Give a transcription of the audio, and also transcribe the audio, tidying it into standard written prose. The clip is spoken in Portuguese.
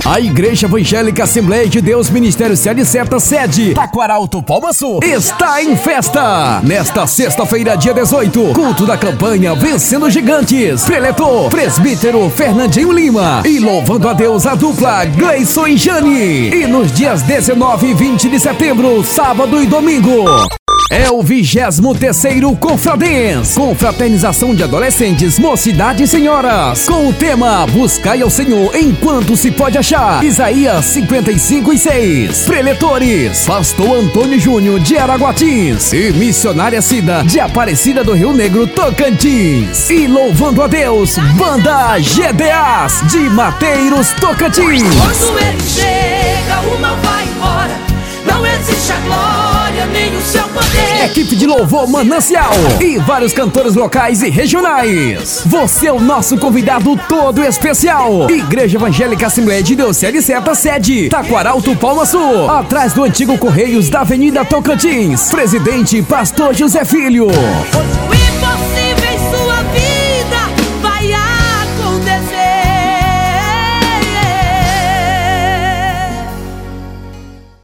A Igreja Evangélica Assembleia de Deus Ministério Sede Certa, sede Taquaralto, Palma Sul, está em festa. Nesta sexta-feira, dia 18, culto da campanha Vencendo Gigantes. Preletor, presbítero Fernandinho Lima. E louvando a Deus, a dupla Gleison e Jane. E nos dias 19 e 20 de setembro, sábado e domingo, é o 23º Confradens, confraternização de adolescentes, mocidade e senhoras, com o tema Buscai ao Senhor enquanto se pode achar. Isaías 55:6. Preletores, Pastor Antônio Júnior de Araguatins e Missionária Cida de Aparecida do Rio Negro, Tocantins. E louvando a Deus, Banda GDAs de Mateiros, Tocantins. Quando ele chega, o mal vai embora. Não existe a glória, nem o seu poder. Equipe de louvor Manancial e vários cantores locais e regionais. Você é o nosso convidado todo especial. Igreja Evangélica Assembleia de Deus Sede Certa, sede Taquaralto, Palma Sul, atrás do antigo Correios da Avenida Tocantins. Presidente Pastor José Filho.